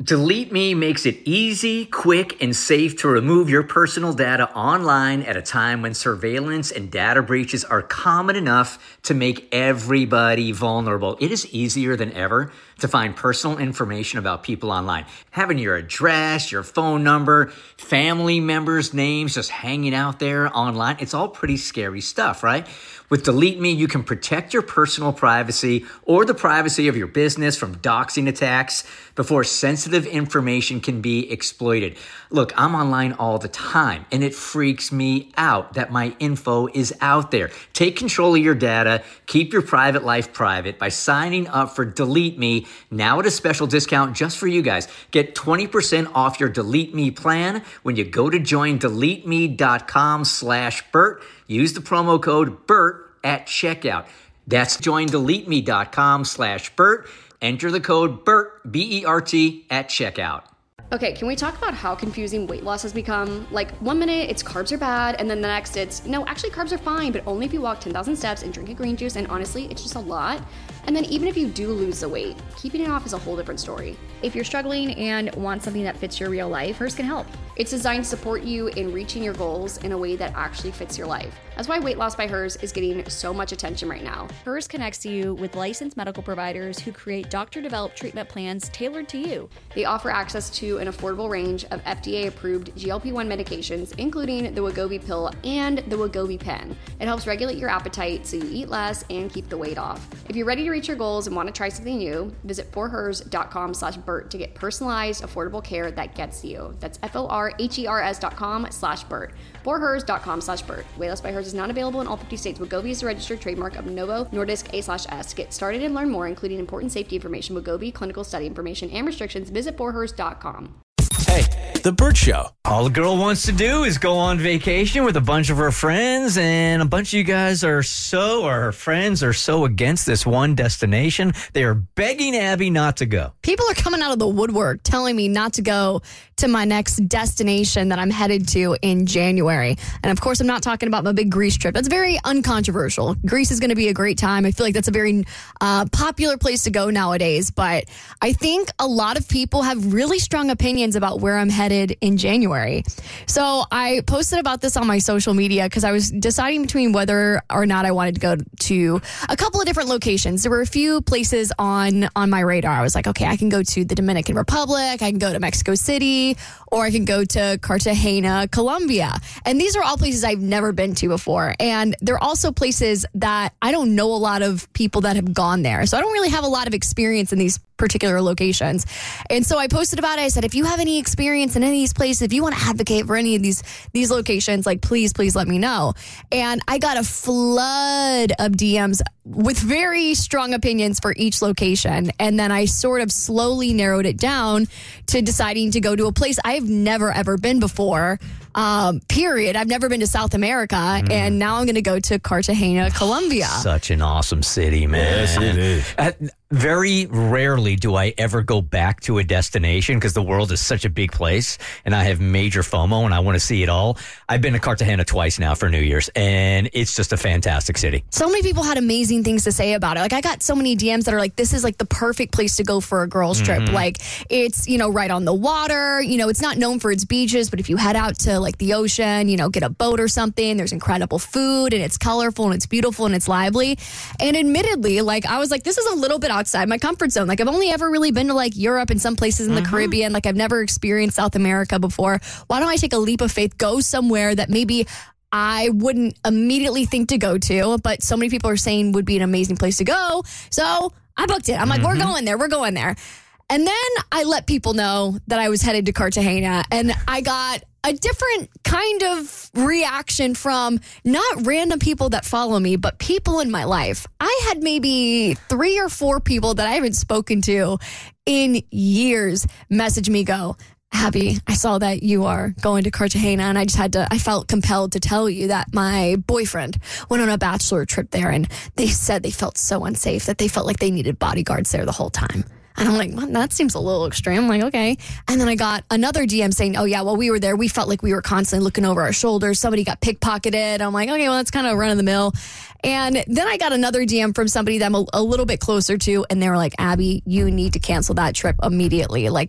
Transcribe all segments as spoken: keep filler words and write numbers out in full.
Delete Me makes it easy, quick, and safe to remove your personal data online at a time when surveillance and data breaches are common enough to make everybody vulnerable. It is easier than ever to find personal information about people online. Having your address, your phone number, family members' names just hanging out there online, it's all pretty scary stuff, right? With Delete Me, you can protect your personal privacy or the privacy of your business from doxing attacks before sensitive information can be exploited. Look, I'm online all the time, and it freaks me out that my info is out there. Take control of your data. Keep your private life private by signing up for Delete Me now at a special discount just for you guys. Get twenty percent off your Delete Me plan when you go to join delete me dot com slash Bert. Use the promo code BERT at checkout. That's join delete me dot com slash Bert. Enter the code BERT, B E R T, at checkout. Okay, can we talk about how confusing weight loss has become? Like, one minute it's carbs are bad, and then the next it's, no, actually carbs are fine, but only if you walk ten thousand steps and drink a green juice, and honestly, it's just a lot. And then even if you do lose the weight, keeping it off is a whole different story. If you're struggling and want something that fits your real life, Hers can help. It's designed to support you in reaching your goals in a way that actually fits your life. That's why Weight Loss by Hers is getting so much attention right now. Hers connects you with licensed medical providers who create doctor-developed treatment plans tailored to you. They offer access to an affordable range of F D A-approved G L P one medications, including the Wegovy pill and the Wegovy pen. It helps regulate your appetite so you eat less and keep the weight off. If you're ready to reach your goals and want to try something new, visit forhers dot com slash Bert to get personalized, affordable care that gets you. That's F O R H E R S dot com slash Bert. forhers dot com slash Bert. Weight Loss by Hers is not available in all fifty states. Wegovy is a registered trademark of Novo Nordisk A slash S. Get started and learn more, including important safety information, Wegovy, clinical study information, and restrictions. Visit forhers dot com. Hey, The Bert Show. All a girl wants to do is go on vacation with a bunch of her friends, and a bunch of you guys are so, or her friends are so against this one destination, they are begging Abby not to go. People are coming out of the woodwork telling me not to go to my next destination that I'm headed to in January. And of course, I'm not talking about my big Greece trip. That's very uncontroversial. Greece is going to be a great time. I feel like that's a very uh, popular place to go nowadays. But I think a lot of people have really strong opinions about where I'm headed in January. So I posted about this on my social media because I was deciding between whether or not I wanted to go to a couple of different locations. There were a few places on, on my radar. I was like, okay, I can go to the Dominican Republic. I can go to Mexico City, or I can go to Cartagena, Colombia. And these are all places I've never been to before. And they're also places that I don't know a lot of people that have gone there. So I don't really have a lot of experience in these particular locations. And so I posted about it. I said, if you have any experience in any of these places, if you want to advocate for any of these these locations, like, please, please let me know. And I got a flood of D Ms with very strong opinions for each location. And then I sort of slowly narrowed it down to deciding to go to a place I've never, ever been before. Um, period. I've never been to South America, mm. and now I'm going to go to Cartagena, Colombia. Such an awesome city, man. Yes, it is. Uh, very rarely do I ever go back to a destination because the world is such a big place, and I have major FOMO, and I want to see it all. I've been to Cartagena twice now for New Year's, and it's just a fantastic city. So many people had amazing things to say about it. Like, I got so many D Ms that are like, this is like the perfect place to go for a girls trip. Mm-hmm. Like, it's, you know, right on the water. You know, it's not known for its beaches, but if you head out to like the ocean, you know, get a boat or something, there's incredible food, and it's colorful, and it's beautiful, and it's lively. And admittedly, like, I was like, this is a little bit outside my comfort zone. Like, I've only ever really been to like Europe and some places in the mm-hmm. Caribbean. Like, I've never experienced South America before. Why don't I take a leap of faith, go somewhere that maybe I wouldn't immediately think to go to, but so many people are saying would be an amazing place to go. So I booked it. I'm like, mm-hmm. we're going there. We're going there. And then I let people know that I was headed to Cartagena, and I got a different kind of reaction from not random people that follow me, but people in my life. I had maybe three or four people that I haven't spoken to in years message me, go, Abby, I saw that you are going to Cartagena, and I just had to, I felt compelled to tell you that my boyfriend went on a bachelor trip there, and they said they felt so unsafe that they felt like they needed bodyguards there the whole time. And I'm like, well, that seems a little extreme. I'm like, okay. And then I got another D M saying, oh, yeah, well, we were there. We felt like we were constantly looking over our shoulders. Somebody got pickpocketed. I'm like, okay, well, that's kind of run of the mill. And then I got another D M from somebody that I'm a, a little bit closer to. And they were like, Abby, you need to cancel that trip immediately. Like,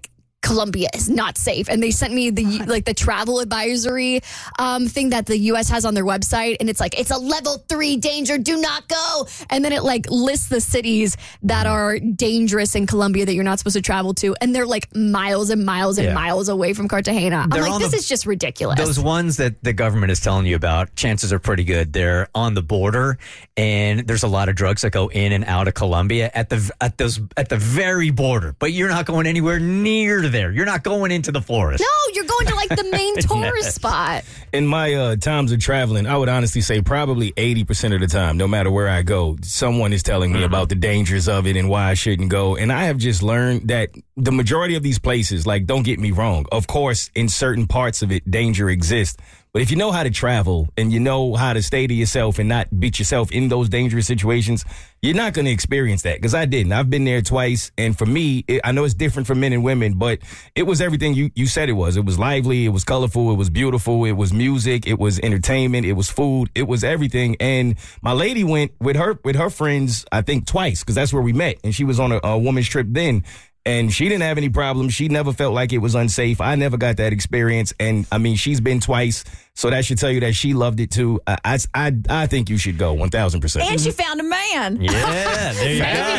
Colombia is not safe. And they sent me the like the travel advisory um, thing that the U S has on their website. And it's like, it's a level three danger. Do not go. And then it like lists the cities that are dangerous in Colombia that you're not supposed to travel to. And they're like miles and miles and Yeah. miles away from Cartagena. They're I'm like, on this the- is just ridiculous. Those ones that the government is telling you about, chances are pretty good. They're on the border, and there's a lot of drugs that go in and out of Colombia at the at those at the very border. But you're not going anywhere near there. You're not going into the forest. No, you're going to like the main tourist spot. In my uh, times of traveling, I would honestly say probably eighty percent of the time, no matter where I go, someone is telling me about the dangers of it and why I shouldn't go. And I have just learned that the majority of these places, like, don't get me wrong, of course, in certain parts of it, danger exists. But if you know how to travel and you know how to stay to yourself and not beat yourself in those dangerous situations, you're not going to experience that. Because I didn't. I've been there twice. And for me, it, I know it's different for men and women, but it was everything you, you said it was. It was lively. It was colorful. It was beautiful. It was music. It was entertainment. It was food. It was everything. And my lady went with her with her friends, I think, twice, because that's where we met. And she was on a, a woman's trip then. And she didn't have any problems. She never felt like it was unsafe. I never got that experience. And I mean, she's been twice. So that should tell you that she loved it too. I, I, I, I think you should go one thousand percent. And she found a man. Yeah, there you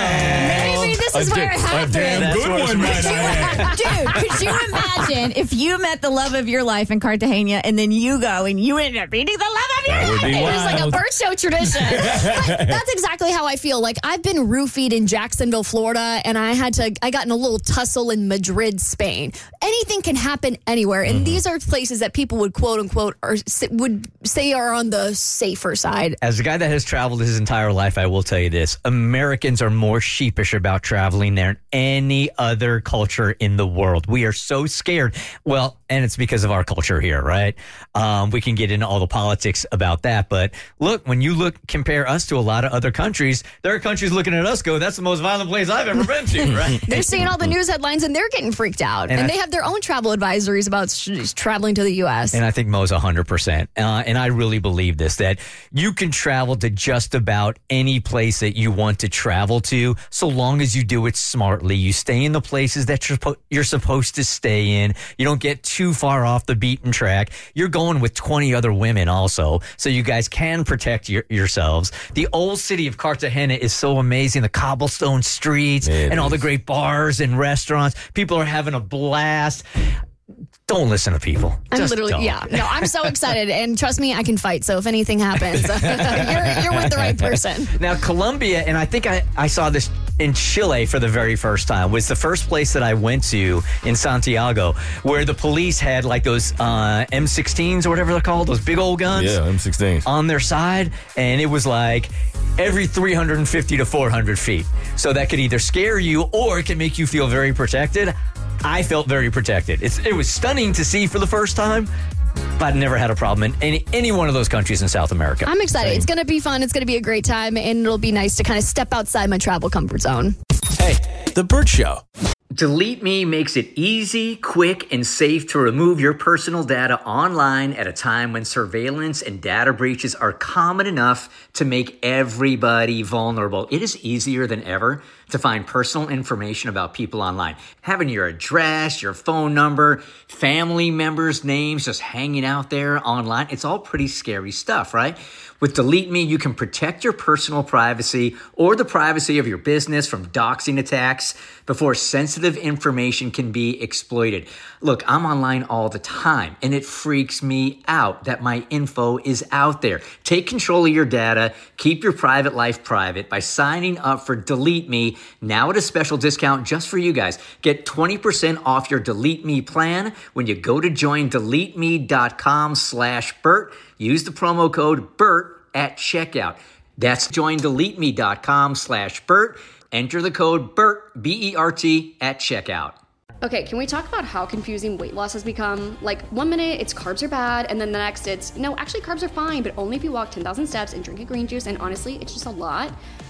go. Maybe this is A where da- it a happened. damn That's good what it's one, man. right Dude, could you imagine if you met the love of your life in Cartagena and then you go and you end up meeting the love of your That would life? be It was like a wild. bird show tradition. But that's exactly how I feel. Like, I've been roofied in Jacksonville, Florida, and I had to, I got in a little tussle in Madrid, Spain. Anything can happen anywhere. And Mm-hmm. these are places that people would quote unquote or s- would say are on the safer side. As a guy that has traveled his entire life, I will tell you this. Americans are more sheepish about traveling than any other culture in the world. We are so scared. Well, and it's because of our culture here, right? Um, we can get into all the politics about that. But look, when you look, compare us to a lot of other countries, there are countries looking at us go, that's the most violent place I've ever been to, right? They're seeing all the news headlines and they're getting freaked out. And And, I- they have their own travel advisories about sh- traveling to the U S. And I think Mo's one hundred percent. Uh, and I really believe this, that you can travel to just about any place that you want to travel to, so long as you do it smartly. You stay in the places that you're, po- you're supposed to stay in. You don't get too far off the beaten track. You're going with twenty other women also, so you guys can protect your, yourselves. The old city of Cartagena is so amazing. The cobblestone streets It and all the is. great bars and restaurants. People are having a blast. Don't listen to people. I'm Just literally, don't. yeah. No, I'm so excited. And trust me, I can fight. So if anything happens, you're, you're with the right person. Now, Colombia, and I think I, I saw this in Chile for the very first time, was the first place that I went to in Santiago, where the police had like those uh, M sixteens or whatever they're called, those big old guns Yeah, M sixteen. on their side. And it was like every three hundred fifty to four hundred feet. So that could either scare you or it can make you feel very protected. I felt very protected. It's, it was stunning to see for the first time, but I've never had a problem in any, any one of those countries in South America. I'm excited. It's going to be fun. It's going to be a great time. And it'll be nice to kind of step outside my travel comfort zone. Hey, The Burt Show. Delete Me makes it easy, quick, and safe to remove your personal data online at a time when surveillance and data breaches are common enough to make everybody vulnerable. It is easier than ever to find personal information about people online. Having your address, your phone number, family members' names just hanging out there online, it's all pretty scary stuff, right? With Delete Me, you can protect your personal privacy or the privacy of your business from doxing attacks before sensitive information can be exploited. Look, I'm online all the time, and it freaks me out that my info is out there. Take control of your data. Keep your private life private by signing up for Delete Me now at a special discount just for you guys. Get twenty percent off your Delete Me plan when you go to join delete me dot com slash Burt. Use the promo code BURT at checkout. That's join delete me dot com slash Burt. Enter the code BURT, B E R T, at checkout. Okay, can we talk about how confusing weight loss has become? Like, one minute it's carbs are bad, and then the next it's, no, actually carbs are fine, but only if you walk ten thousand steps and drink a green juice, and honestly, it's just a lot.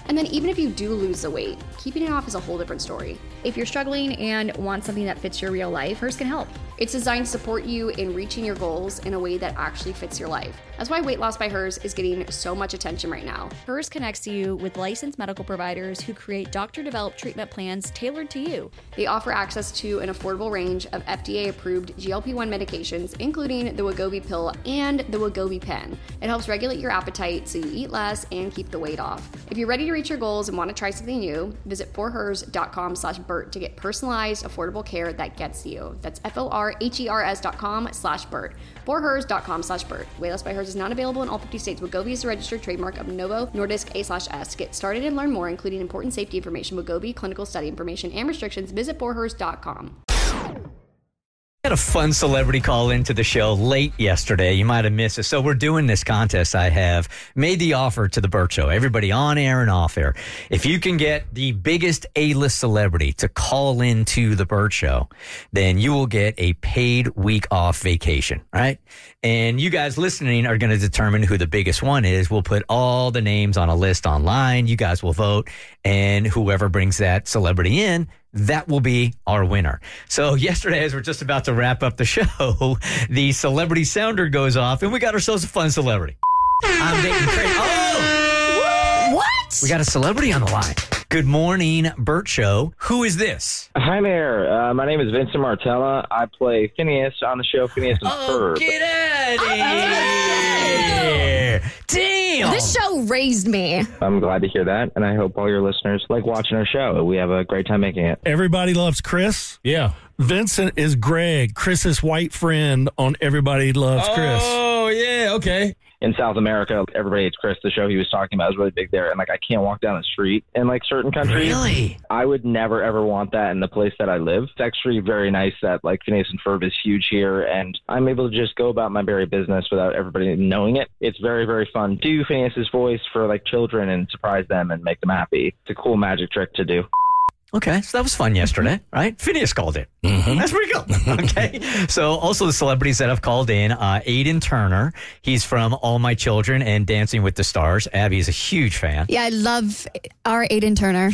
And then even if you do lose the weight, keeping it off is a whole different story. If you're struggling and want something that fits your real life, Hers can help. It's designed to support you in reaching your goals in a way that actually fits your life. That's why Weight Loss by Hers is getting so much attention right now. Hers connects you with licensed medical providers who create doctor-developed treatment plans tailored to you. They offer access to an affordable range of F D A-approved G L P one medications, including the Wegovy pill and the Wegovy pen. It helps regulate your appetite so you eat less and keep the weight off. If you're ready to reach your goals and want to try something new, visit forhers.com slash Bert to get personalized, affordable care that gets to you. That's F-O-R-H-E-R-S dot com slash Bert. forhers.com slash Bert. Weight Loss by Hers is not available in all fifty states. Wegovy is a registered trademark of Novo Nordisk A slash S. Get started and learn more, including important safety information, Wegovy, clinical study information, and restrictions. Visit forhers dot com. Had a fun celebrity call into the show late yesterday. You might have missed it. So we're doing this contest. I have made the offer to the Bert Show, everybody on air and off air. If you can get the biggest A-list celebrity to call into the Bert Show, then you will get a paid week off vacation, right? And you guys listening are going to determine who the biggest one is. We'll put all the names on a list online. You guys will vote, and whoever brings that celebrity in, that will be our winner. So yesterday, as we're just about to wrap up the show, the celebrity sounder goes off, and we got ourselves a fun celebrity. I'm dating Craig. Oh! What? We got a celebrity on the line. Good morning, Bert Show. Who is this? Hi there. Uh, my name is Vincent Martella. I play Phineas on the show Phineas and Oh, Ferb. get out of here. Damn. This show raised me. I'm glad to hear that, and I hope all your listeners like watching our show. We have a great time making it. Everybody loves Chris. Yeah. Vincent is Greg, Chris's white friend on Everybody Loves Chris. Oh, yeah, okay. In South America, Everybody Hates Chris, the show he was talking about, is really big there, and like I can't walk down the street in like certain countries. Really? I would never ever want that in the place that I live. It's actually very nice that like Phineas and Ferb is huge here, and I'm able to just go about my berry business without everybody knowing it. It's very, very fun. Do Phineas's voice for like children and surprise them and make them happy. It's a cool magic trick to do. Okay, so that was fun yesterday, right? Phineas called in. Mm-hmm. That's pretty cool. Okay, so also the celebrities that have called in, uh, Aiden Turner. He's from All My Children and Dancing with the Stars. Abby is a huge fan. Yeah, I love our Aiden Turner.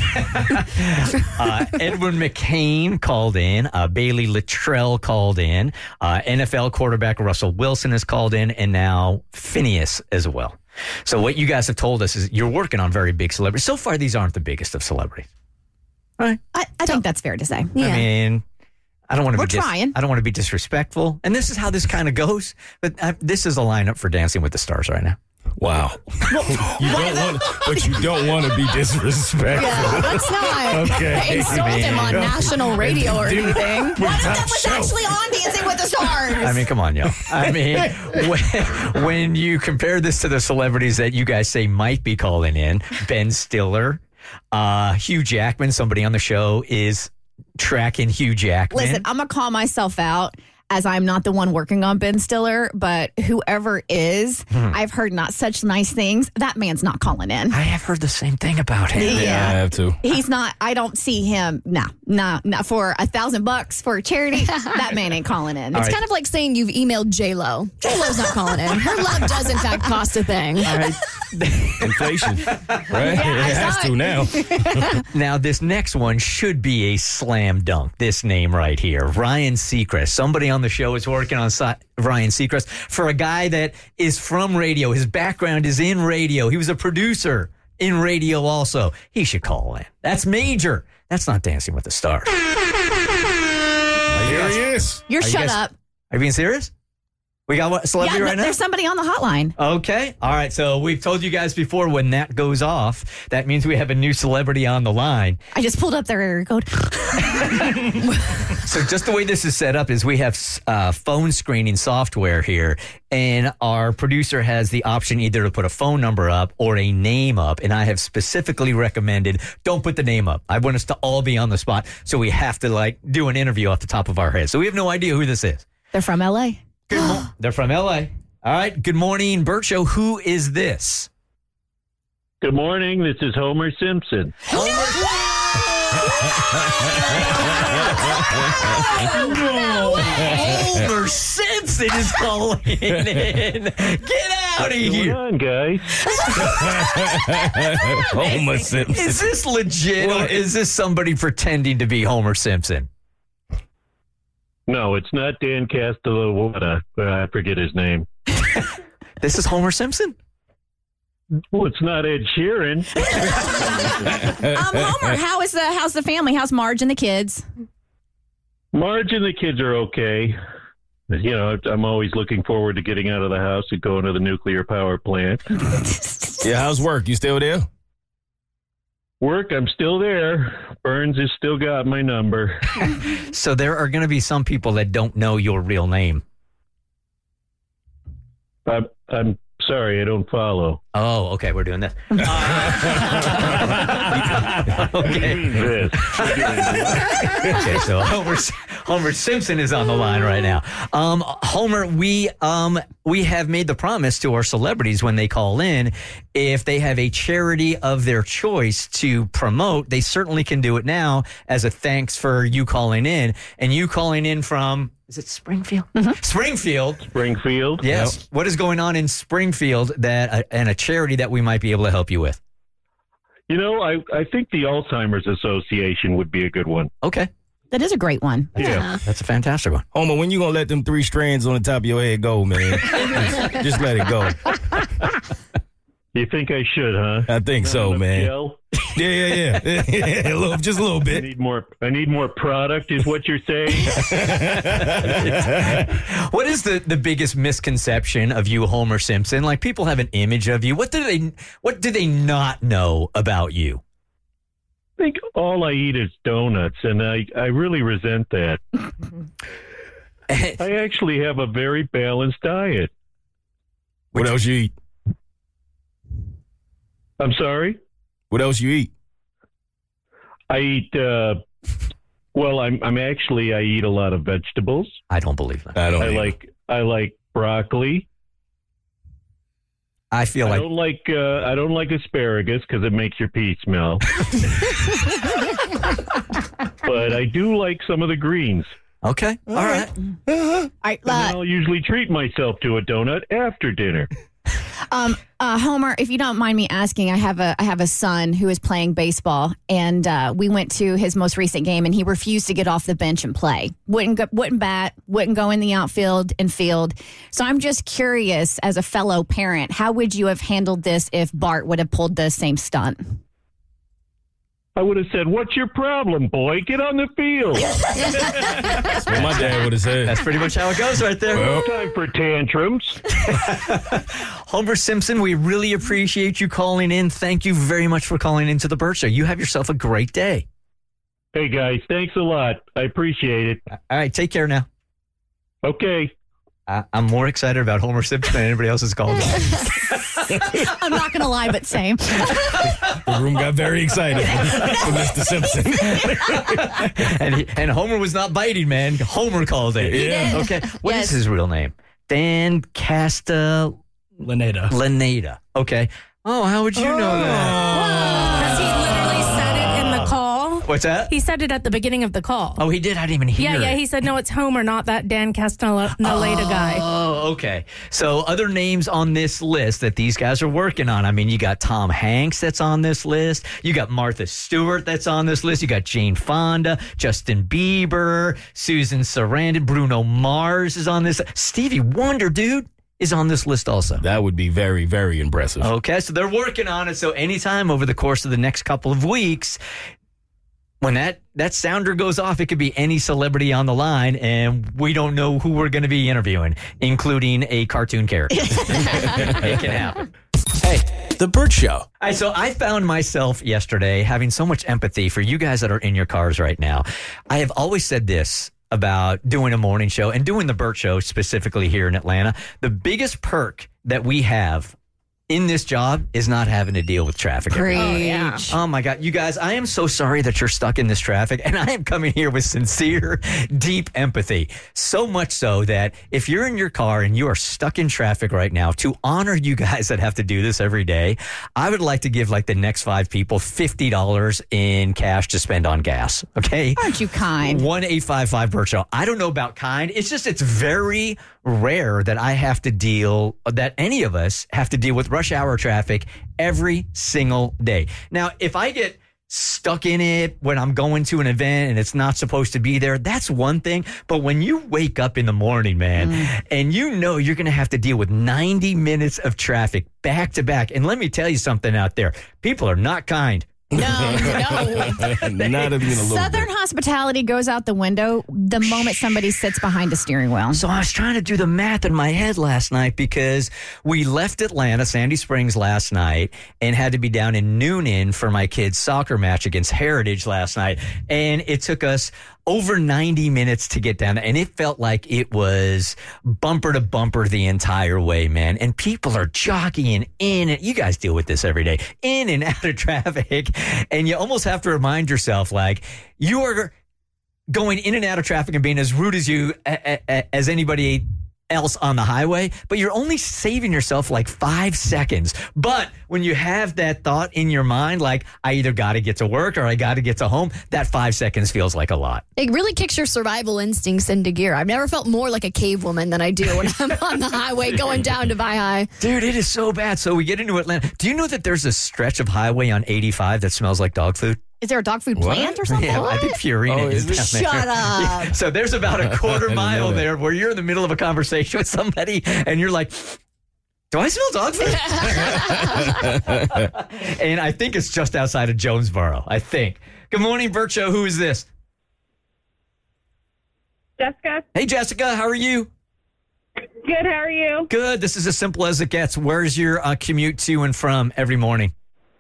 uh, Edwin McCain called in. Uh, Bailey Littrell called in. Uh, N F L quarterback Russell Wilson has called in, and now Phineas as well. So what you guys have told us is you're working on very big celebrities. So far, these aren't the biggest of celebrities. Right. I, I think that's fair to say. Yeah. I mean, I don't want to We're be dis- trying. I don't want to be disrespectful, and this is how this kind of goes. But uh, this is a lineup for Dancing with the Stars right now. Wow. you don't want, but you don't want to be disrespectful. Yeah, let's not Okay. insult him on national radio or anything. What if that was actually on Dancing with the Stars? I mean, come on, yo. I mean, when, when you compare this to the celebrities that you guys say might be calling in, Ben Stiller, uh, Hugh Jackman, somebody on the show is tracking Hugh Jackman. Listen, I'm going to call myself out as I'm not the one working on Ben Stiller, but whoever is, Hmm. I've heard not such nice things. That man's not calling in. I have heard the same thing about him. Yeah, I have to. He's not, I don't see him, no, no, no, for a thousand bucks for a charity, that man ain't calling in. It's right. kind of like saying you've emailed J-Lo. J-Lo's not calling in. Her love does, in fact, cost a thing. All right. Inflation. Right? I it has saw to it. now. Now, this next one should be a slam dunk. This name right here, Ryan Seacrest. Somebody on the show is working on si- Ryan Seacrest for a guy that is from radio. His background is in radio. He was a producer in radio also. He should call in. That's major. That's not Dancing with the Stars. Here he is. You're Are you shut guys- up. Are you being serious? We got what, celebrity Yeah, right now? there's somebody on the hotline. Okay. All right. So we've told you guys before when that goes off, that means we have a new celebrity on the line. I just pulled up their area code. So just the way this is set up is we have uh, phone screening software here, and our producer has the option either to put a phone number up or a name up, and I have specifically recommended don't put the name up. I want us to all be on the spot, so we have to like do an interview off the top of our heads. So we have no idea who this is. They're from L A. Good mo- They're from L A. All right. Good morning, Bert Show. Who is this? Good morning. This is Homer Simpson. Homer Simpson is calling in. Get out out of here. What's going on, guys? Homer Simpson. Is this legit or is this somebody pretending to be Homer Simpson? No, it's not Dan Castellaneta. I forget his name. This is Homer Simpson? Well, it's not Ed Sheeran. um, Homer, how is the how's the family? How's Marge and the kids? Marge and the kids are okay. You know, I'm always looking forward to getting out of the house and going to the nuclear power plant. Yeah, how's work? You still there? Work, I'm still there. Burns has still got my number. So there are going to be some people that don't know your real name. I'm, I'm sorry, I don't follow. Oh, okay, we're doing this. Uh, okay. Okay, so Homer, Homer Simpson is on the line right now. Um, Homer, we um, we have made the promise to our celebrities when they call in, if they have a charity of their choice to promote, they certainly can do it now as a thanks for you calling in. And you calling in from... Is it Springfield? Mm-hmm. Springfield. Springfield. Yes. Yep. What is going on in Springfield that uh, and a charity that we might be able to help you with? You know, I, I think the Alzheimer's Association would be a good one. Okay. That is a great one. Yeah. That's a fantastic one. Homer, when you going to let them three strands on the top of your head go, man? just, just let it go. You think I should, huh? I think Not so, enough man. gel? Yeah, yeah, yeah. yeah a little, just a little I bit. need more. I need more product, is what you're saying. What is the, the biggest misconception of you, Homer Simpson? Like, people have an image of you. What do they What do they not know about you? I think all I eat is donuts, and I, I really resent that. I actually have a very balanced diet. What else you eat? I'm sorry? What else you eat? I eat, uh, well, I'm, I'm actually, I eat a lot of vegetables. I don't believe that. I don't I either. like, I like broccoli. I feel I like... don't like, uh, I don't like asparagus because it makes your pee smell. But I do like some of the greens. Okay. All right. All right, And uh, then I'll usually treat myself to a donut after dinner. um, uh, Homer, if you don't mind me asking, I have a I have a son who is playing baseball, and uh, we went to his most recent game, and he refused to get off the bench and play. Wouldn't go, wouldn't bat, wouldn't go in the outfield and field. So I'm just curious, as a fellow parent, how would you have handled this if Bart would have pulled the same stunt? I would have said, "What's your problem, boy? Get on the field." That's what my dad would have said. That's pretty much how it goes right there. No time for tantrums. Homer Simpson, we really appreciate you calling in. Thank you very much for calling into the Burt Show. You have yourself a great day. Hey, guys, thanks a lot. I appreciate it. All right, take care now. Okay. I, I'm more excited about Homer Simpson than anybody else's call. I'm not going to lie, but same. The room got very excited for Mister Simpson. and, he, and Homer was not biting, man. Homer called it. Yeah. Okay. What Yes. is his real name? Dan Castellaneta. Laneta. Okay. Oh, how would you know that? Because he literally said it in the call. What's that? He said it at the beginning of the call. Oh, he did? I didn't even hear yeah, yeah. it. He said, no, it's Homer, not that Dan Castellaneta guy. Oh, okay. So other names on this list that these guys are working on. I mean, you got Tom Hanks that's on this list. You got Martha Stewart that's on this list. You got Jane Fonda, Justin Bieber, Susan Sarandon, Bruno Mars is on this. Stevie Wonder, dude, is on this list also. That would be very, very impressive. Okay, so they're working on it. So anytime over the course of the next couple of weeks, when that, that sounder goes off, it could be any celebrity on the line, and we don't know who we're going to be interviewing, including a cartoon character. It can happen. Hey, The Burt Show. All right, so I found myself yesterday having so much empathy for you guys that are in your cars right now. I have always said this about doing a morning show and doing the Burt Show specifically here in Atlanta. The biggest perk that we have in this job is not having to deal with traffic. every day. Oh, yeah. Oh my God. You guys, I am so sorry that you're stuck in this traffic, and I am coming here with sincere, deep empathy. So much so that if you're in your car and you are stuck in traffic right now, to honor you guys that have to do this every day, I would like to give like the next five people fifty dollars in cash to spend on gas. Okay? Aren't you kind? one eight five five Burt Show. I don't know about kind. It's just, it's very rare that I have to deal, that any of us have to deal with rush hour traffic every single day. Now, if I get stuck in it when I'm going to an event and it's not supposed to be there, that's one thing. But when you wake up in the morning, man, mm. and you know you're going to have to deal with ninety minutes of traffic back to back. And let me tell you something out there. People are not kind. No, no. Not even a little Southern bit. hospitality goes out the window the moment somebody sits behind a steering wheel. So I was trying to do the math in my head last night because we left Atlanta, Sandy Springs last night, and had to be down in Noonan for my kids' soccer match against Heritage last night. And it took us over ninety minutes to get down there. And it felt like it was bumper to bumper the entire way, man. And people are jockeying in, and you guys deal with this every day, in and out of traffic. And you almost have to remind yourself, like, you are going in and out of traffic and being as rude as you, a, a, as anybody else on the highway, but you're only saving yourself like five seconds. But when you have that thought in your mind, like, I either got to get to work or I got to get to home, that five seconds feels like a lot. It really kicks your survival instincts into gear. I've never felt more like a cave woman than I do when I'm on the highway going down to Buy High. Dude, it is so bad. So we get into Atlanta. Do you know that there's a stretch of highway on eighty-five that smells like dog food? Is there a dog food What? plant or something? Yeah, What? I think Purina Oh, is is down it? there. Shut up. Yeah. So there's about a quarter I didn't know mile that. there where you're in the middle of a conversation with somebody and you're like, do I smell dog food? And I think it's just outside of Jonesboro, I think. Good morning, Burt Show. Who is this? Jessica. Hey, Jessica. How are you? Good. How are you? Good. This is as simple as it gets. Where's your uh, commute to and from every morning?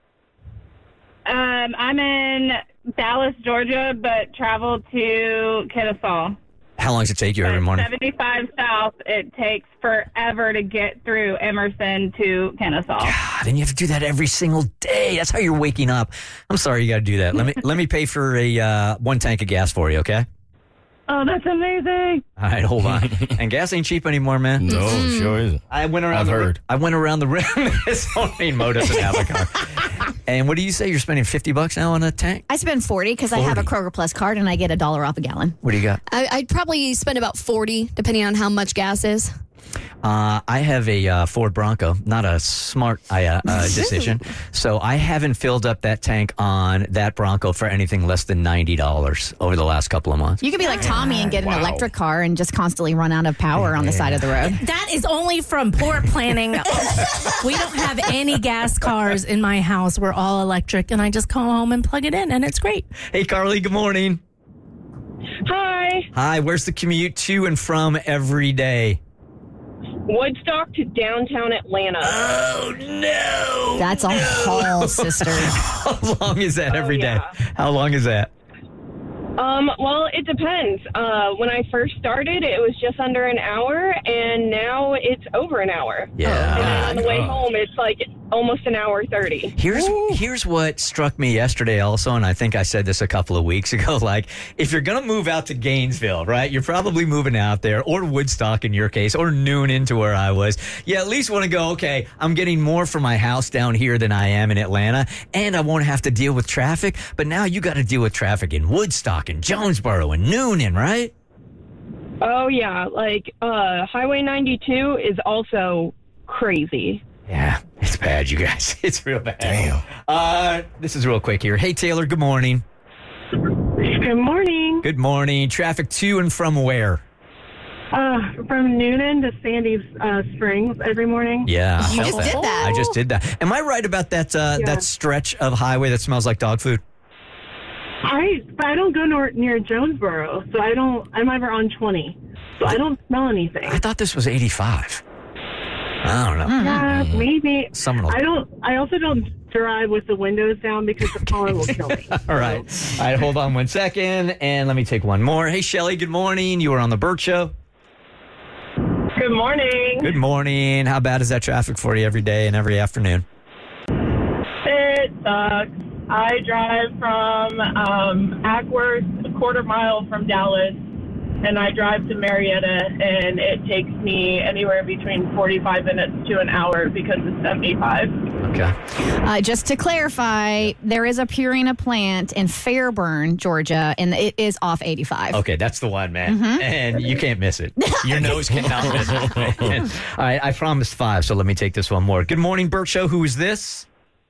Um, I'm in Dallas, Georgia, but travel to Kennesaw. How long does it take you every morning? seventy-five South. It takes forever to get through Emerson to Kennesaw. God, and you have to do that every single day. That's how you're waking up. I'm sorry you got to do that. Let me let me pay for a uh, one tank of gas for you, okay? Oh, that's amazing. All right, hold on. And gas ain't cheap anymore, man. No, sure isn't. I went around I've the heard. I went around the rim. It's only Mo doesn't have a car. And what do you say? You're spending fifty bucks now on a tank? I spend forty because I have a Kroger Plus card and I get a dollar off a gallon. What do you got? I, I'd probably spend about forty, depending on how much gas is. Uh, I have a uh, Ford Bronco, not a smart uh, uh, decision. So I haven't filled up that tank on that Bronco for anything less than ninety dollars over the last couple of months. You could be like Tommy and get an Wow. electric car and just constantly run out of power on the side of the road. That is only from poor planning. We don't have any gas cars in my house. We're all electric, and I just come home and plug it in, and it's great. Hey, Carly, good morning. Hi. Hi, where's the commute to and from every day? Woodstock to downtown Atlanta. Oh, no. That's a haul, sister. How long is that every Oh, day? yeah. How long is that? Um, well, it depends. Uh, when I first started, it was just under an hour, and now it's over an hour. Yeah. And then on the way God. home, it's like almost an hour thirty. Here's here's what struck me yesterday also, and I think I said this a couple of weeks ago. Like, if you're going to move out to Gainesville, right, you're probably moving out there, or Woodstock in your case, or Noonan to where I was. You at least want to go, okay, I'm getting more for my house down here than I am in Atlanta, and I won't have to deal with traffic. But now you got to deal with traffic in Woodstock and Jonesboro and Noonan, right? Oh, yeah. Like, uh, Highway ninety-two is also crazy. Yeah, it's bad, you guys. It's real bad. Damn. Uh, this is real quick here. Hey, Taylor, good morning. Good morning. Good morning. Traffic to and from where? Uh, from Noonan to Sandy uh, Springs every morning. Yeah, I You felt just did that. I just did that. Am I right about that uh, Yeah. that stretch of highway that smells like dog food? I but I don't go nor- near Jonesboro, so I don't. I'm ever on twenty, so I don't smell anything. I thought this was eighty-five. I don't know. Yeah, maybe. Someone will- I don't. I also don't drive with the windows down because the car will kill me. All right. All right, hold on one second, and let me take one more. Hey, Shelly, good morning. You were on the Burt Show. Good morning. Good morning. How bad is that traffic for you every day and every afternoon? It sucks. I drive from um, Ackworth, a quarter mile from Dallas, and I drive to Marietta, and it takes me anywhere between forty-five minutes to an hour because it's seventy-five. Okay. Uh, just to clarify, there is a Purina plant in Fairburn, Georgia, and it is off eighty-five. Okay, that's the one, man. Mhm. And you can't miss it. Your nose cannot miss it. Man. All right, I promised five, so let me take this one more. Good morning, Burt Show. Who is this?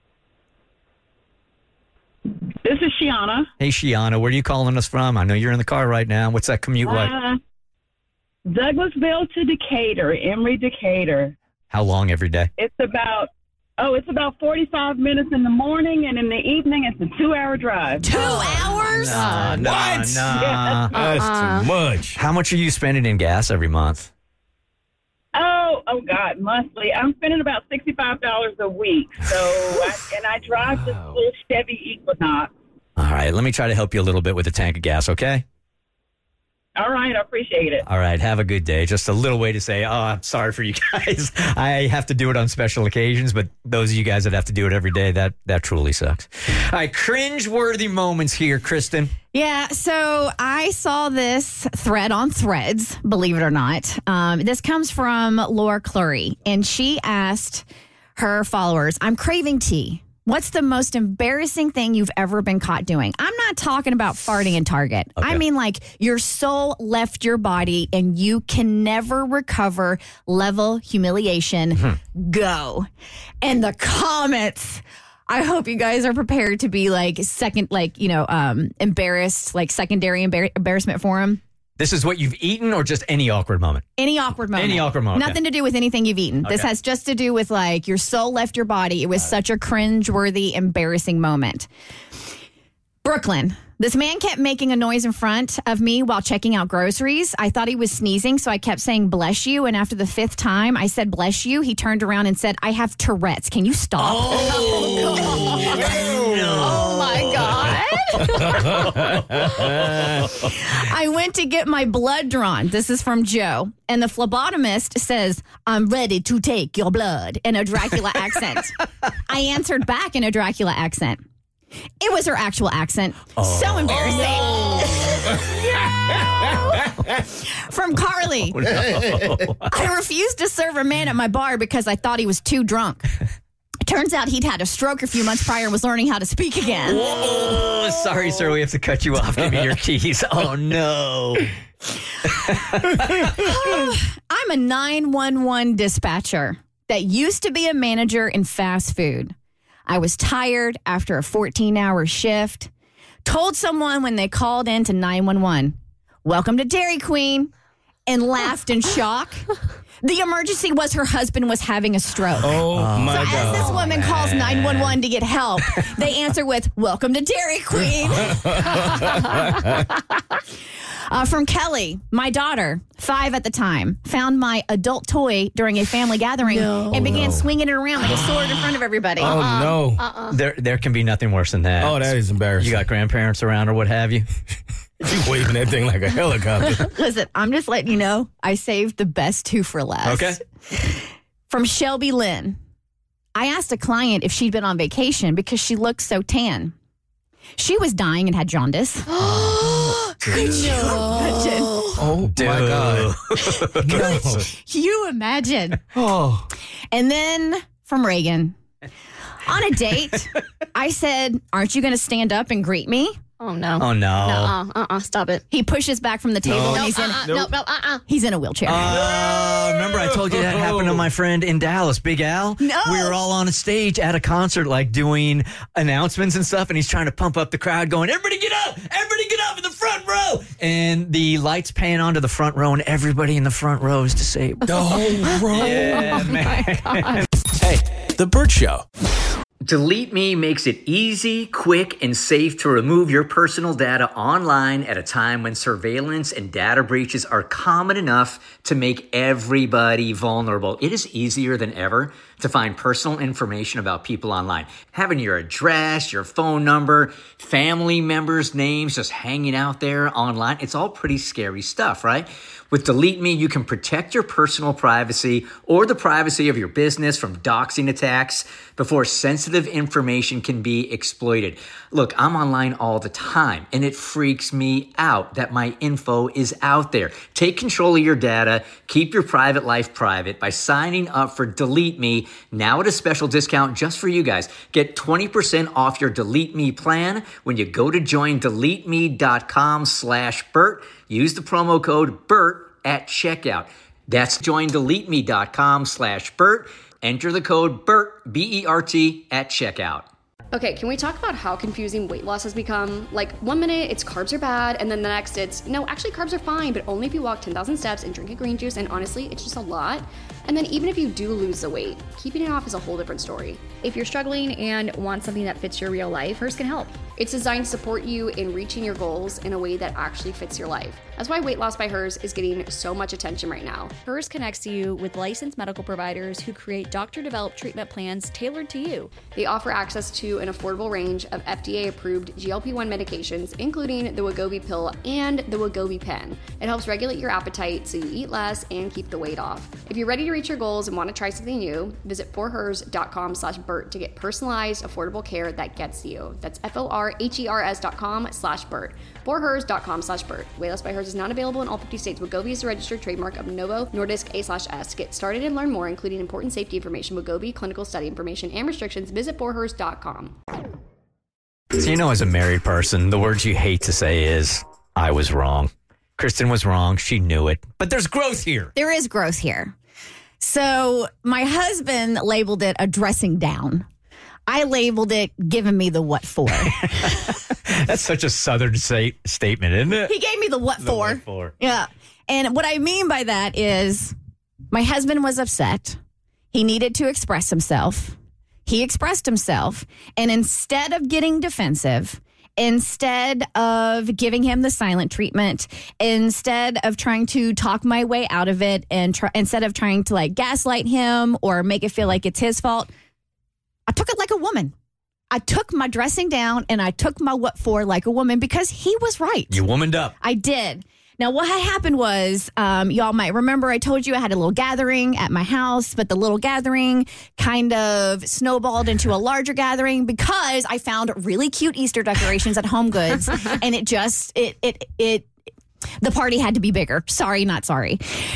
This is Shiana. Hey, Shiana. Where are you calling us from? I know you're in the car right now. What's that commute like? Uh, Douglasville to Decatur, Emory, Decatur. How long every day? It's about, oh, it's about forty-five minutes in the morning, and in the evening, it's a two-hour drive. Two hours? Nah, nah, What? nah. That's too much. How much are you spending in gas every month? Oh, oh God, monthly. I'm spending about sixty-five dollars a week. So, I, and I drive this little Chevy Equinox. All right, let me try to help you a little bit with a tank of gas, okay? All right, I appreciate it. All right, have a good day. Just a little way to say, oh, I'm sorry for you guys. I have to do it on special occasions, but those of you guys that have to do it every day, that that truly sucks. All right, cringe-worthy moments here, Kristen. Yeah, so I saw this thread on Threads, believe it or not. Um, this comes from Laura Clury, and she asked her followers, I'm craving tea. What's the most embarrassing thing you've ever been caught doing? I'm not talking about farting in Target. Okay. I mean, like, your soul left your body and you can never recover level humiliation. Mm-hmm. Go. And the comments, I hope you guys are prepared to be like second, like, you know, um, embarrassed, like secondary embar- embarrassment for them. This is what you've eaten or just any awkward moment? Any awkward moment. Any awkward moment. Nothing to do with anything you've eaten. This Okay. has just to do with like your soul left your body. It was such a cringe-worthy, embarrassing moment. Brooklyn. This man kept making a noise in front of me while checking out groceries. I thought he was sneezing, so I kept saying, bless you. And after the fifth time I said, bless you, he turned around and said, I have Tourette's. Can you stop? Oh, Oh my God. I went to get my blood drawn. This is from Joe. And the phlebotomist says, I'm ready to take your blood in a Dracula accent. I answered back in a Dracula accent. It was her actual accent. So embarrassing. From Carly. I refused to serve a man at my bar because I thought he was too drunk. Turns out he'd had a stroke a few months prior and was learning how to speak again. Whoa. Sorry, sir. We have to cut you off. Give me your keys. Oh, no. I'm a nine one one dispatcher that used to be a manager in fast food. I was tired after a fourteen-hour shift. Told someone when they called in to nine one one, welcome to Dairy Queen, and laughed in shock. The emergency was her husband was having a stroke. Oh, my so God. as this woman calls nine one one to get help, they answer with, welcome to Dairy Queen. uh, from Kelly, my daughter, five at the time, found my adult toy during a family gathering No. and began Oh, no. swinging it around like a sword in front of everybody. Oh, no. Uh-uh. There, there can be nothing worse than that. Oh, that is embarrassing. You got grandparents around or what have you? You waving that thing like a helicopter. Listen, I'm just letting you know, I saved the best two for last. Okay. From Shelby Lynn. I asked a client if she'd been on vacation because she looked so tan. She was dying and had jaundice. Could you imagine? Oh, Dude. my God. No. Could you imagine? Oh. And then from Reagan. On a date, I said, aren't you going to stand up and greet me? Oh, no. Oh, no. Uh-uh, uh-uh, stop it. He pushes back from the table No. and he's in Uh-uh, no, no, uh-uh. he's in a wheelchair. Uh, remember I told you that happened to my friend in Dallas, Big Al? No. We were all on a stage at a concert, like doing announcements and stuff, and he's trying to pump up the crowd, going, everybody get up! Everybody get up in the front row! And the lights pan onto the front row, and everybody in the front row is disabled. The whole row. Yeah, Oh, man. my God. Hey, The Burt Show. Delete Me makes it easy, quick, and safe to remove your personal data online at a time when surveillance and data breaches are common enough to make everybody vulnerable. It is easier than ever to find personal information about people online. Having your address, your phone number, family members' names just hanging out there online, it's all pretty scary stuff, right? With Delete Me, you can protect your personal privacy or the privacy of your business from doxing attacks before sensitive information can be exploited. Look, I'm online all the time, and it freaks me out that my info is out there. Take control of your data, keep your private life private by signing up for Delete Me now at a special discount just for you guys. Get twenty percent off your Delete Me plan when you go to join delete me dot com slash Bert. Use the promo code BERT at checkout. That's join delete me dot com slash Bert. Enter the code BERT, B E R T, at checkout. Okay, can we talk about how confusing weight loss has become? Like, one minute it's carbs are bad, and then the next it's, no, actually carbs are fine, but only if you walk ten thousand steps and drink a green juice, and honestly, it's just a lot. And then even if you do lose the weight, keeping it off is a whole different story. If you're struggling and want something that fits your real life, Hers can help. It's designed to support you in reaching your goals in a way that actually fits your life. That's why Weight Loss by Hers is getting so much attention right now. Hers connects you with licensed medical providers who create doctor-developed treatment plans tailored to you. They offer access to an affordable range of F D A-approved G L P one medications, including the Wegovy pill and the Wegovy pen. It helps regulate your appetite so you eat less and keep the weight off. If you're ready to reach your goals and want to try something new, visit forhers dot com slash Bert to get personalized, affordable care that gets you. That's F O R H E R S dot com slash Bert. forhers dot com slash Bert. Weight Loss by Hers is not available in all fifty states. Wegovy is the registered trademark of Novo Nordisk A slash S. Get started and learn more, including important safety information, Wegovy, clinical study information, and restrictions. Visit forhers dot com. So, you know, as a married person, the words you hate to say is, I was wrong. Kristen was wrong. She knew it. But there's growth here. There is growth here. So my husband labeled it a dressing down. I labeled it giving me the what for. That's such a Southern say- statement, isn't it? He gave me the what The for. what for. Yeah. And what I mean by that is my husband was upset. He needed to express himself. He expressed himself. And instead of getting defensive, instead of giving him the silent treatment, instead of trying to talk my way out of it, and try, instead of trying to like gaslight him or make it feel like it's his fault, I took it like a woman. I took my dressing down and I took my what for like a woman because he was right. You womaned up. I did. Now, what had happened was, um, y'all might remember I told you I had a little gathering at my house, but the little gathering kind of snowballed into a larger gathering because I found really cute Easter decorations at Home Goods, and it just, it, it, it, the party had to be bigger. Sorry, not sorry.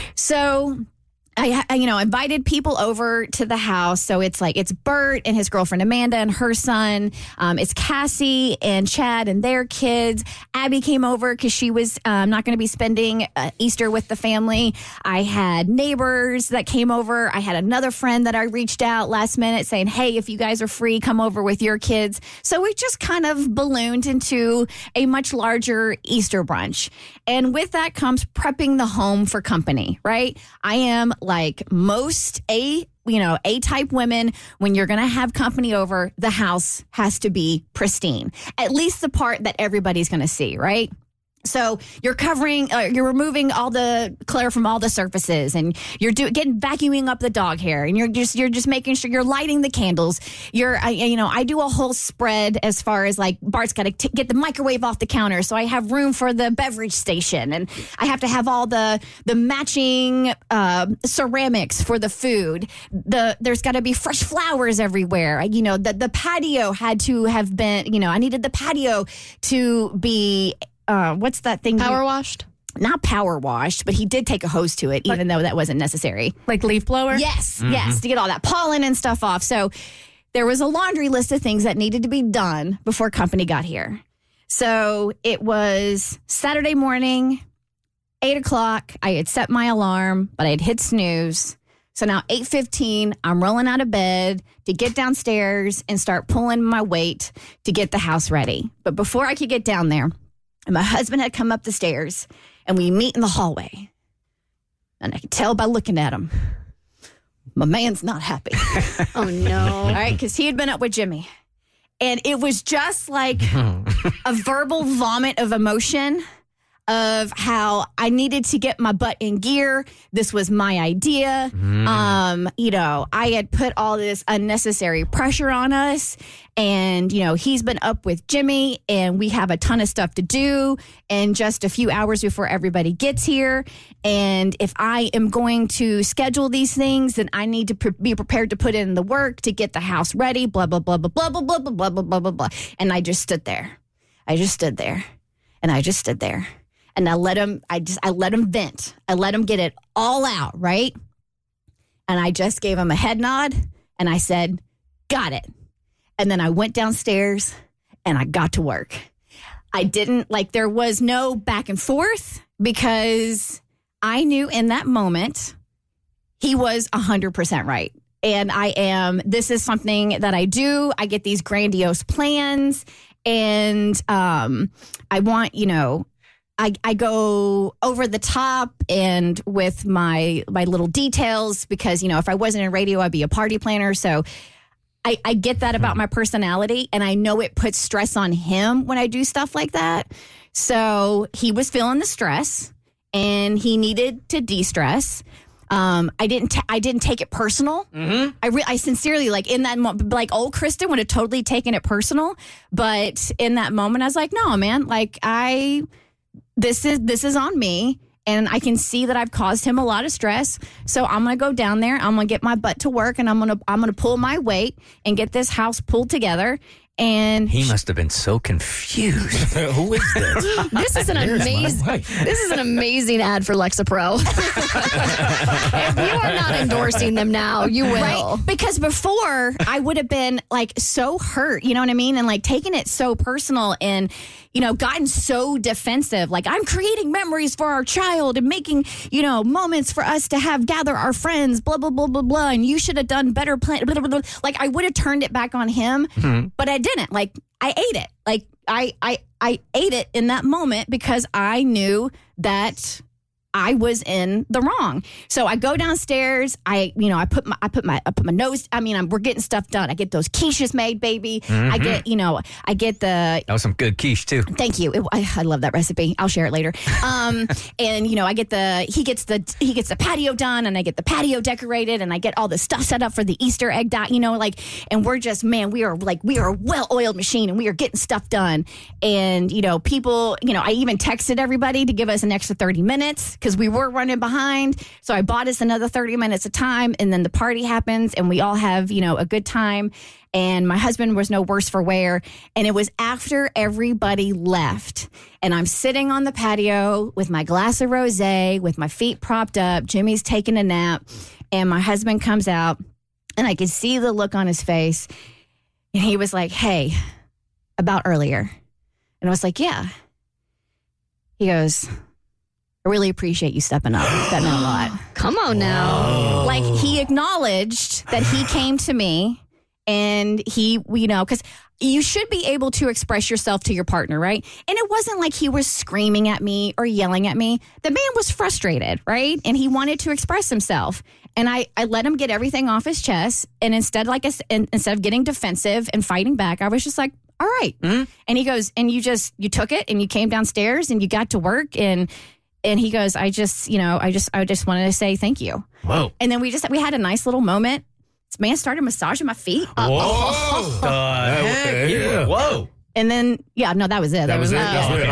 So I, I, you know, invited people over to the house. So it's like, it's Bert and his girlfriend Amanda and her son. Um, it's Cassie and Chad and their kids. Abby came over because she was um, not going to be spending uh, Easter with the family. I had neighbors that came over. I had another friend that I reached out last minute saying, hey, if you guys are free, come over with your kids. So we just kind of ballooned into a much larger Easter brunch. And with that comes prepping the home for company, right? I am like most A, you know, A-type women, when you're going to have company over, the house has to be pristine. At least the part that everybody's going to see, right? So you're covering, uh, you're removing all the clutter from all the surfaces, and you're do, getting vacuuming up the dog hair, and you're just you're just making sure you're lighting the candles. You're, I, you know, I do a whole spread as far as like Bart's got to get the microwave off the counter, so I have room for the beverage station, and I have to have all the the matching uh, ceramics for the food. The there's got to be fresh flowers everywhere. You know, the the patio had to have been, you know, I needed the patio to be. Uh, what's that thing? Power washed? Not power washed, but he did take a hose to it, even like, though that wasn't necessary. Like leaf blower? Yes, mm-hmm. yes, to get all that pollen and stuff off. So there was a laundry list of things that needed to be done before company got here. So it was Saturday morning, eight o'clock. I had set my alarm, but I had hit snooze. So now eight fifteen, I'm rolling out of bed to get downstairs and start pulling my weight to get the house ready. But before I could get down there, and my husband had come up the stairs, and we meet in the hallway. And I could tell by looking at him, my man's not happy. Oh, no. All right, because he had been up with Jimmy. And it was just like a verbal vomit of emotion. of how I needed to get my butt in gear. This was my idea. Mm. Um, you know, I had put all this unnecessary pressure on us. And, you know, he's been up with Jimmy and we have a ton of stuff to do in just a few hours before everybody gets here. And if I am going to schedule these things, then I need to pre- be prepared to put in the work to get the house ready, blah, blah, blah, blah, blah, blah, blah, blah, blah, blah, blah, blah, blah. And I just stood there. I just stood there. And I just stood there. And I let him, I just, I let him vent. I let him get it all out, right? And I just gave him a head nod and I said, got it. And then I went downstairs and I got to work. I didn't, like, there was no back and forth because I knew in that moment he was one hundred percent right. And I am, this is something that I do. I get these grandiose plans and um, I want, you know, I, I go over the top and with my my little details because, you know, if I wasn't in radio, I'd be a party planner. So I, I get that about my personality, and I know it puts stress on him when I do stuff like that. So he was feeling the stress, and he needed to de-stress. Um, I didn't. T- I didn't take it personal. Mm-hmm. I, re- I sincerely, like in that moment, like old Kristen would have totally taken it personal. But in that moment, I was like, no, man. Like I, this is this is on me. And I can see that I've caused him a lot of stress. So I'm going to go down there. I'm going to get my butt to work and I'm going to I'm going to pull my weight and get this house pulled together. And he must have been so confused. Who is this? This is an amazing. This is an amazing ad for Lexapro. If you are not endorsing them now, you will. Right? Because before I would have been like so hurt, you know what I mean, and like taking it so personal, and you know, gotten so defensive. Like I'm creating memories for our child and making you know moments for us to have gather our friends. Blah blah blah blah blah. And you should have done better. Plan. Blah, blah, blah. Like I would have turned it back on him, mm-hmm. but I didn't. Like I ate it. Like I, I, I ate it in that moment because I knew that I was in the wrong. So I go downstairs. I, you know, I put my, I put my, I put my nose. I mean, I'm, we're getting stuff done. I get those quiches made, baby. Mm-hmm. I get, you know, I get the. That was some good quiche too. Thank you. It, I, I love that recipe. I'll share it later. Um, and you know, I get the. He gets the. He gets the patio done, and I get the patio decorated, and I get all the stuff set up for the Easter egg dot. You know, like, and we're just, man, we are like, we are a well-oiled machine, and we are getting stuff done. And you know, people, you know, I even texted everybody to give us an extra thirty minutes. Because we were running behind. So I bought us another thirty minutes of time, and then the party happens and we all have, you know, a good time. And my husband was no worse for wear. And it was after everybody left. And I'm sitting on the patio with my glass of rosé, with my feet propped up. Jimmy's taking a nap. And my husband comes out, and I could see the look on his face. And he was like, hey, about earlier. And I was like, yeah. He goes, I really appreciate you stepping up. That meant a lot. Come on now. Like, he acknowledged that he came to me and he, you know, because you should be able to express yourself to your partner, right? And it wasn't like he was screaming at me or yelling at me. The man was frustrated, right? And he wanted to express himself. And I, I let him get everything off his chest. And instead, like I, instead of getting defensive and fighting back, I was just like, all right. Mm-hmm. And he goes, and you just, you took it and you came downstairs and you got to work. And And he goes, I just, you know, I just, I just wanted to say thank you. Whoa. And then we just, we had a nice little moment. This man started massaging my feet. Whoa. Oh. Uh, heck yeah. Whoa. And then, yeah, no, that was it. That, that was, was it? No. Oh,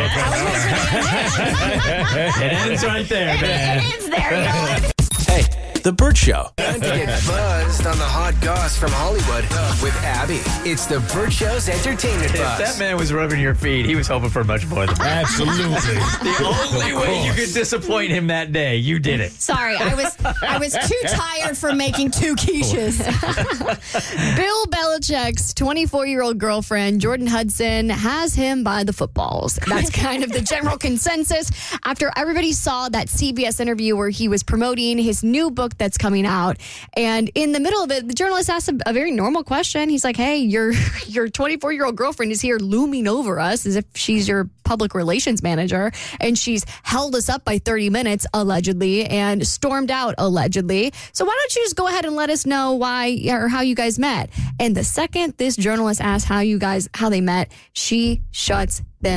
okay. It ends right there, man. It ends there, y'all. Hey, The Burt Show. Time to get buzzed on the hot goss from Hollywood with Abby. It's The Burt Show's entertainment if buzz. If that man was rubbing your feet, he was hoping for much more than that. Absolutely. The only way you could disappoint him that day, you did it. Sorry, I was I was too tired for making two quiches. Bill Belichick's twenty-four-year-old girlfriend, Jordan Hudson, has him by the footballs. That's kind of the general consensus after everybody saw that C B S interview where he was promoting his new book that's coming out. And in the middle of it, the journalist asked a, a very normal question. He's like, hey, your your twenty-four-year-old girlfriend is here looming over us as if she's your public relations manager. And she's held us up by thirty minutes, allegedly, and stormed out, allegedly. So why don't you just go ahead and let us know why or how you guys met? And the second this journalist asked how you guys, how they met, she shuts them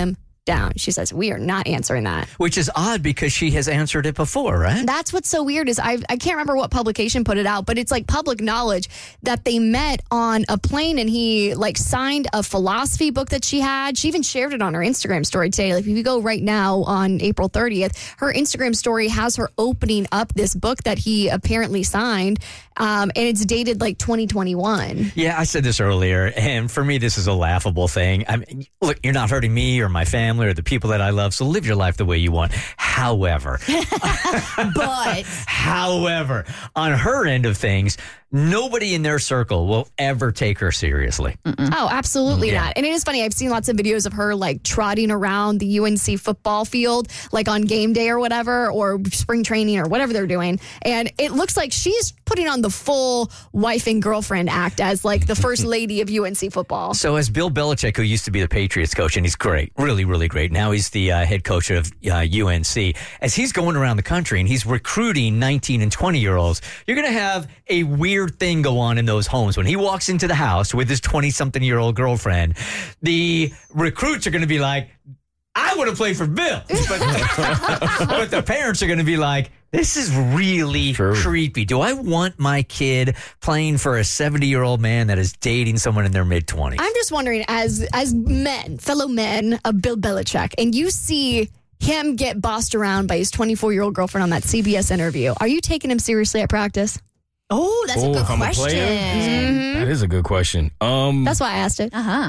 down. She says, we are not answering that. Which is odd because she has answered it before, right? That's what's so weird is I I can't remember what publication put it out, but it's like public knowledge that they met on a plane and he like signed a philosophy book that she had. She even shared it on her Instagram story today. Like if you go right now on April thirtieth, her Instagram story has her opening up this book that he apparently signed. Um, and it's dated like twenty twenty-one. Yeah, I said this earlier, and for me, this is a laughable thing. I mean, look, you're not hurting me or my family or the people that I love, so live your life the way you want. However, but however, on her end of things, nobody in their circle will ever take her seriously. Mm-mm. Oh, absolutely Yeah. not. And it is funny. I've seen lots of videos of her like trotting around the U N C football field, like on game day or whatever, or spring training or whatever they're doing. And it looks like she's putting on the full wife and girlfriend act as like the first lady of U N C football. So as Bill Belichick, who used to be the Patriots coach, and he's great, really, really great. Now he's the uh, head coach of uh, U N C. As he's going around the country and he's recruiting nineteen and twenty-year-olds, you're going to have a weird thing go on in those homes. When he walks into the house with his twenty-something-year-old girlfriend, the recruits are going to be like, I want to play for Bill. But, but the parents are going to be like, this is really creepy. Do I want my kid playing for a seventy-year-old man that is dating someone in their mid-twenties? I'm just wondering, as as men, fellow men of Bill Belichick, and you see him get bossed around by his twenty-four-year-old girlfriend on that C B S interview, are you taking him seriously at practice? Oh, that's Oh, a good if I'm a question. player? Mhm. That is a good question. Um, That's why I asked it. Uh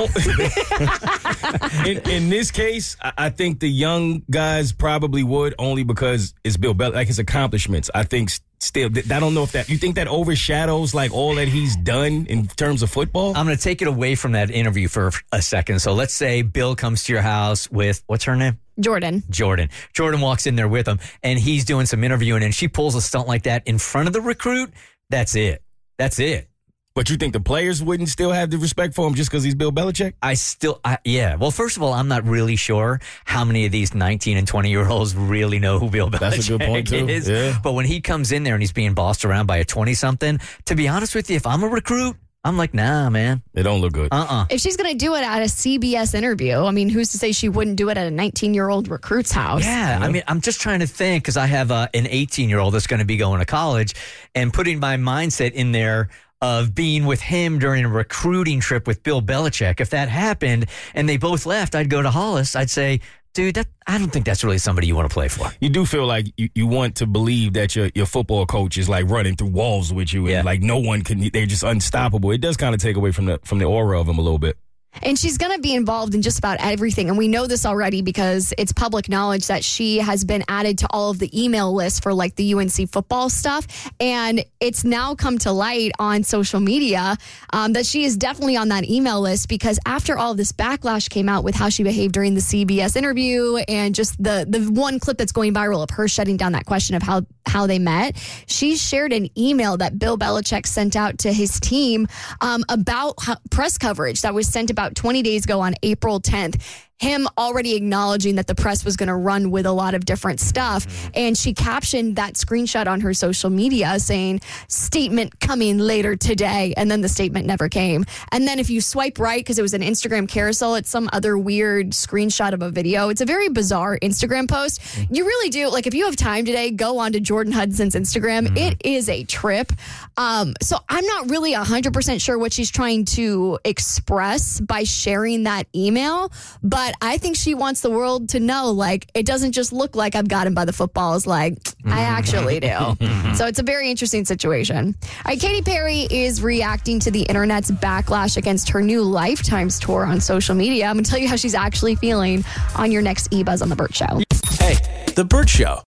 huh. in, in this case, I, I think the young guys probably would, only because it's Bill Belichick, like his accomplishments. I think s- still, th- I don't know if that, you think that overshadows like all that he's done in terms of football? I'm going to take it away from that interview for a second. So let's say Bill comes to your house with, what's her name? Jordan. Jordan. Jordan walks in there with him, and he's doing some interviewing, and she pulls a stunt like that in front of the recruit. That's it. That's it. But you think the players wouldn't still have the respect for him just because he's Bill Belichick? I still, I, yeah. Well, first of all, I'm not really sure how many of these nineteen and twenty year olds really know who Bill Belichick That's a good point, too. is. Yeah. But when he comes in there and he's being bossed around by a twenty something, to be honest with you, if I'm a recruit, I'm like, nah, man. It don't look good. Uh-uh. If she's going to do it at a C B S interview, I mean, who's to say she wouldn't do it at a nineteen-year-old recruit's house? Yeah, I mean, I'm just trying to think because I have uh, an eighteen-year-old that's going to be going to college and putting my mindset in there of being with him during a recruiting trip with Bill Belichick. If that happened and they both left, I'd go to Hollis. I'd say, dude, that I don't think that's really somebody you want to play for. You do feel like you, you want to believe that your your football coach is like running through walls with you, and Yeah. like no one can. They're just unstoppable. It does kind of take away from the from the aura of him a little bit. And she's going to be involved in just about everything. And we know this already because it's public knowledge that she has been added to all of the email lists for like the U N C football stuff. And it's now come to light on social media um, that she is definitely on that email list because after all of this backlash came out with how she behaved during the C B S interview and just the, the one clip that's going viral of her shutting down that question of how, how they met, she shared an email that Bill Belichick sent out to his team um, about how, press coverage that was sent about twenty days ago on April tenth. Him already acknowledging that the press was going to run with a lot of different stuff. And she captioned that screenshot on her social media saying, statement coming later today. And then the statement never came. And then if you swipe right, because it was an Instagram carousel, it's some other weird screenshot of a video. It's a very bizarre Instagram post. You really do. Like if you have time today, go on to Jordan Hudson's Instagram. Mm-hmm. It is a trip. Um, so I'm not really one hundred percent sure what she's trying to express by sharing that email. But I think she wants the world to know, like, it doesn't just look like I've got him by the footballs. Like, I actually do. So it's a very interesting situation. All right, Katy Perry is reacting to the internet's backlash against her new Lifetimes tour on social media. I'm going to tell you how she's actually feeling on your next eBuzz on The Burt Show. Hey, The Burt Show.